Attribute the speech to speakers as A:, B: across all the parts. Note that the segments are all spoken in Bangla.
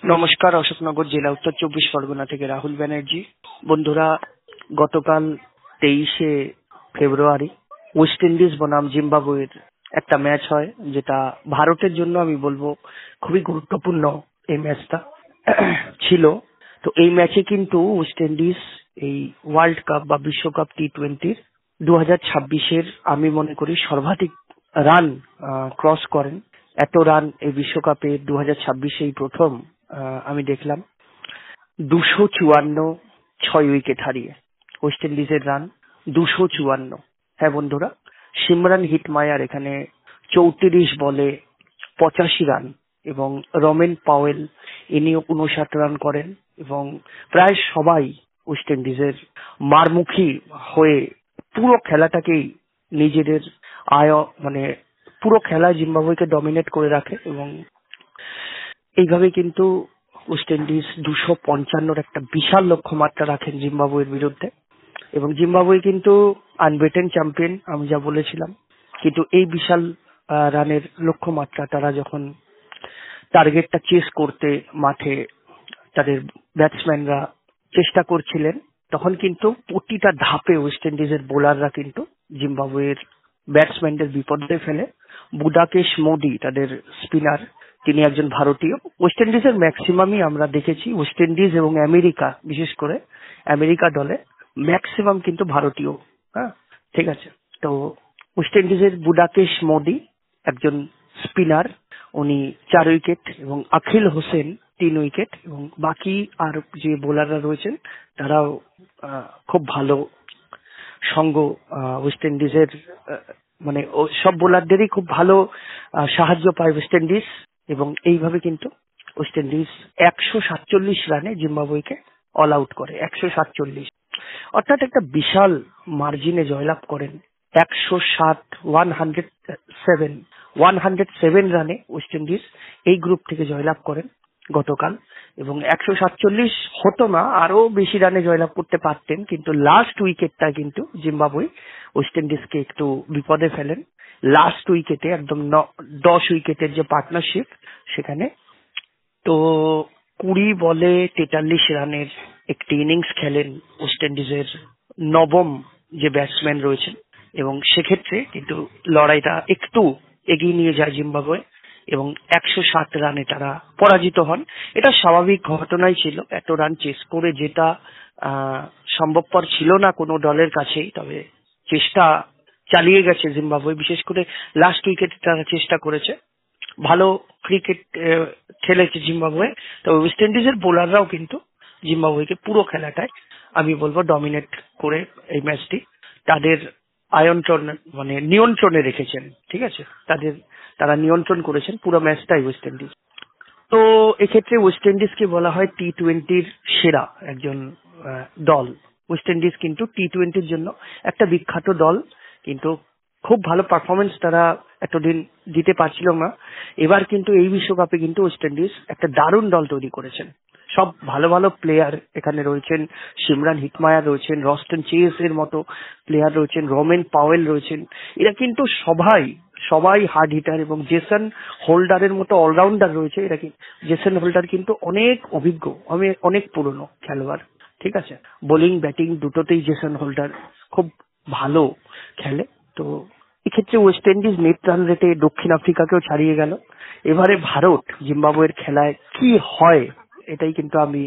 A: নমস্কার, অশোকনগর জেলা, উত্তর 24 পরগনা থেকে রাহুল ব্যানার্জি। বন্ধুরা, গতকাল 23শে ফেব্রুয়ারি ওয়েস্ট ইন্ডিজ বনাম জিম্বাবুয়ের একটা ম্যাচ হয়, যেটা ভারতের জন্য আমি বলবো খুবই গুরুত্বপূর্ণ এই ম্যাচটা ছিল। তো এই ম্যাচে কিন্তু ওয়েস্ট ইন্ডিজ এই ওয়ার্ল্ড কাপ বা বিশ্বকাপ টি-20 2026-এর আমি মনে করি সর্বাধিক রান ক্রস করেন। এত রান এই বিশ্বকাপে 2026-এই প্রথম আমি দেখলাম। 254, 6 উইকেট হারিয়ে ওয়েস্ট ইন্ডিজের রান 254। হ্যাঁ বন্ধুরা, সিমরান হিটমায়ার এখানে 34 বলে 85 রান এবং রমেন পাওয়েল ইনিও 59 রান করেন এবং প্রায় সবাই ওয়েস্ট ইন্ডিজের মারমুখী হয়ে পুরো খেলাটাকেই নিজেদের পুরো খেলা জিম্বাবুয়েকে ডমিনেট করে রাখে এবং এইভাবে কিন্তু ওয়েস্ট ইন্ডিজ 255 একটা বিশাল লক্ষ্যমাত্রা রাখেন জিম্বাবুয়ের বিরুদ্ধে এবং জিম্বাবুয়ে কিন্তু আনবেটেন চ্যাম্পিয়ন, আমি যা বলেছিলাম। কিন্তু এই বিশাল রানের লক্ষ্যমাত্রা তারা যখন টার্গেটটা চেস করতে মাঠে তাদের ব্যাটসম্যানরা চেষ্টা করছিলেন, তখন কিন্তু প্রতিটা ধাপে ওয়েস্ট ইন্ডিজের বোলাররা কিন্তু জিম্বাবুয়ের ব্যাটসম্যানদের বিপদে ফেলে। বুদাকেশ মোদি তাদের স্পিনার, তিনি একজন ভারতীয়। ওয়েস্ট ইন্ডিজের ম্যাক্সিমামই আমরা দেখেছি, ওয়েস্ট ইন্ডিজ এবং আমেরিকা, বিশেষ করে আমেরিকা দলে ম্যাক্সিমাম কিন্তু ভারতীয়। হ্যাঁ, ঠিক আছে। তো ওয়েস্ট ইন্ডিজের বুদাকেশ মোদি একজন স্পিনার, উনি 4 উইকেট এবং আখিল হোসেন 3 উইকেট এবং বাকি আর যে বোলাররা রয়েছেন তারাও খুব ভালো সঙ্গ ওয়েস্ট ইন্ডিজের, সব বোলারদেরই খুব ভালো সাহায্য পায় ওয়েস্ট ইন্ডিজ এবং এইভাবে কিন্তু ওয়েস্ট ইন্ডিজ 147 রানে জিম্বাবুয়েকে অল আউট করে। 147, অর্থাৎ একটা বিশাল মার্জিনে জয়লাভ করেন। 107 রানে ওয়েস্ট ইন্ডিজ এই গ্রুপ থেকে জয়লাভ করেন গতকাল এবং 147 হতো না, আরো বেশি রানে জয়লাভ করতে পারতেন, কিন্তু লাস্ট উইকেটটা কিন্তু জিম্বাবুয়ে ওয়েস্ট ইন্ডিজকে একটু বিপদে ফেলেন। লাস্ট উইকেটে একদম 10 উইকেটের যে পার্টনারশিপ, সেখানে তো 20 বলে 43 রানের একটি ইনিংস খেলেন ওয়েস্ট ইন্ডিজের নবম যে ব্যাটসম্যান রয়েছেন এবং সেক্ষেত্রে কিন্তু লড়াইটা একটু এগিয়ে নিয়ে যায় জিম্বাবুয়ে এবং 107 রানে তারা পরাজিত হন। এটা স্বাভাবিক ঘটনাই ছিল, এত রান চেস করে যেটা সম্ভবপর ছিল না কোনো দলের কাছেই, তবে চেষ্টা চালিয়ে গেছে জিম্বাবুয়ে। বিশেষ করে লাস্ট উইকেটে তারা চেষ্টা করেছে, ভালো ক্রিকেট খেলেছে জিম্বাবুয়ে। তবে ওয়েস্ট ইন্ডিজের বোলাররাও কিন্তু জিম্বাবুয়েকে পুরো খেলাটায় আমি বলবো ডমিনেট করে এই ম্যাচটি তাদের নিয়ন্ত্রণে রেখেছেন। ঠিক আছে, তারা নিয়ন্ত্রণ করেছেন পুরো ম্যাচটাই ওয়েস্ট ইন্ডিজ। তো এক্ষেত্রে ওয়েস্ট ইন্ডিজকে বলা হয় টি-20-র সেরা একজন দল। ওয়েস্ট ইন্ডিজ কিন্তু টি-20-র জন্য একটা বিখ্যাত দল, কিন্তু খুব ভালো পারফরমেন্স তারা এতদিন দিতে পারছিল না। এবার কিন্তু এই বিশ্বকাপে কিন্তু ওয়েস্ট ইন্ডিজ একটা দারুণ দল তৈরি করেছেন। সব ভালো ভালো প্লেয়ার এখানে রয়েছেন, সিমরান হিটমায়ার রয়েছেন, রস্টন চেস এর মতো প্লেয়ার রয়েছেন, রমেন পাওয়েল রয়েছেন। এরা কিন্তু সবাই হার্ড হিটার এবং জেসন হোল্ডারের মতো অলরাউন্ডার রয়েছে। জেসন হোল্ডার কিন্তু অনেক অভিজ্ঞ, অনেক পুরনো খেলোয়াড়। ঠিক আছে, বোলিং ব্যাটিং দুটোতেই জেসন হোল্ডার খুব ভালো খেলে। তো এক্ষেত্রে ওয়েস্ট ইন্ডিজ নেট রান রেটে দক্ষিণ আফ্রিকাকেও ছাড়িয়ে গেল। এবারে ভারত জিম্বাবুয়ের খেলায় কি হয়, এটাই কিন্তু আমি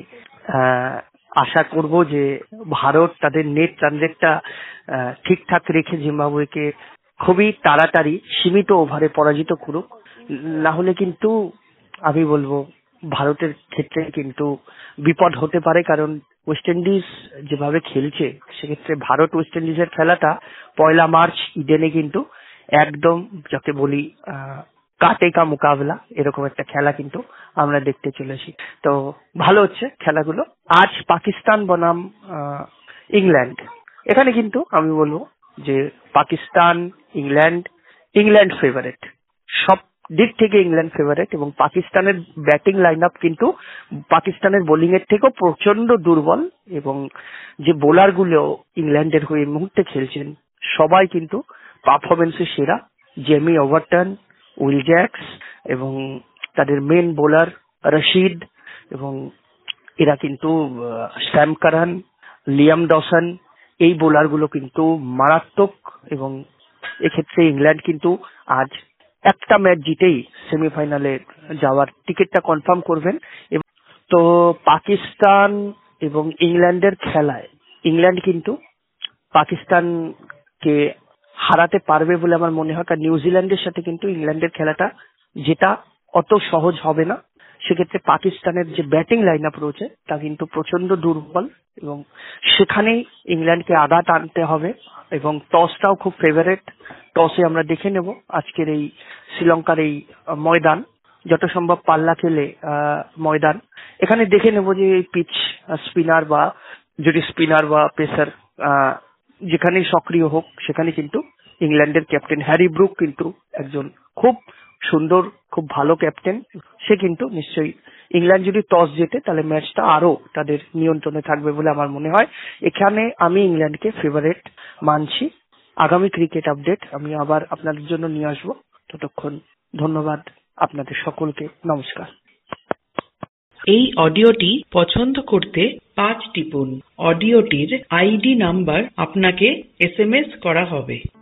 A: আশা করব যে ভারত তাদের নেট রান রেটটা ঠিকঠাক রেখে জিম্বাবুয়েকে খুবই তাড়াতাড়ি সীমিত ওভারে পরাজিত করুক। না হলে কিন্তু আমি বলবো ভারতের ক্ষেত্রে কিন্তু বিপদ হতে পারে, কারণ ওয়েস্ট ইন্ডিজ যেভাবে খেলছে সেক্ষেত্রে ভারত ওয়েস্ট ইন্ডিজের খেলাটা 1 মার্চ ইডেনে কিন্তু একদম যাকে বলি কাটে কা মোকাবেলা, এরকম একটা খেলা কিন্তু আমরা দেখতে চলেছি। তো ভালো হচ্ছে খেলাগুলো। আজ পাকিস্তান বনাম ইংল্যান্ড, এখানে কিন্তু আমি বলবো যে পাকিস্তান ইংল্যান্ড ফেভারিট, সব দিক থেকে ইংল্যান্ড ফেভারিট এবং পাকিস্তানের ব্যাটিং লাইন আপ কিন্তু পাকিস্তানের বোলিং এর থেকেও প্রচন্ড দুর্বল এবং যে বোলার গুলো ইংল্যান্ডের হয়ে এই মুহূর্তে খেলছেন সবাই কিন্তু পারফরমেন্সে সেরা। জেমি ওভারটন, উইল জ্যাক্স এবং তাদের মেন বোলার রশিদ, এবং এরা কিন্তু স্যাম কারান, লিয়াম ডসন এই বোলারগুলো কিন্তু মারাত্মক, এবং এক্ষেত্রে ইংল্যান্ড কিন্তু আজ একটা ম্যাচ জিতেই সেমিফাইনালে যাওয়ার টিকিটটা কনফার্ম করবেন। তো পাকিস্তান এবং ইংল্যান্ডের খেলায় ইংল্যান্ড কিন্তু পাকিস্তানকে হারাতে পারবে বলে আমার মনে হয়, কারণ নিউজিল্যান্ডের সাথে কিন্তু ইংল্যান্ডের খেলাটা যেটা অত সহজ হবে না। সেক্ষেত্রে পাকিস্তানের যে ব্যাটিং লাইন আপ রয়েছে তা কিন্তু প্রচন্ড দুর্বল, এবং সেখানেই ইংল্যান্ডকে আঘাত আনতে হবে, এবং টসটাও খুব ফেভারেট। টসে আমরা দেখে নেব আজকের এই শ্রীলঙ্কার এই ময়দান, যত সম্ভব পাল্লা খেলে ময়দান, এখানে দেখে নেব যে এই পিচ স্পিনার বা যদি স্পিনার বা পেসার যেখানেই সক্রিয় হোক, সেখানে কিন্তু ইংল্যান্ডের ক্যাপ্টেন হ্যারি ব্রুক কিন্তু একজন খুব সুন্দর, খুব ভালো ক্যাপ্টেন। সে কিন্তু নিশ্চয়ই ইংল্যান্ড যদি টস জেতে তাহলে ম্যাচটা আরো তাদের নিয়ন্ত্রণে থাকবে বলে আমার মনে হয়। এখানে আমি ইংল্যান্ডকে ফেভারিট মানছি। আগামী ক্রিকেট আপডেট আমি আবার আপনাদের জন্য নিয়ে আসবো। ততক্ষণ ধন্যবাদ আপনাদের সকলকে, নমস্কার।
B: এই অডিওটি পছন্দ করতে 5 টিপুন। অডিওটির আইডি নাম্বার আপনাকে SMS করা হবে।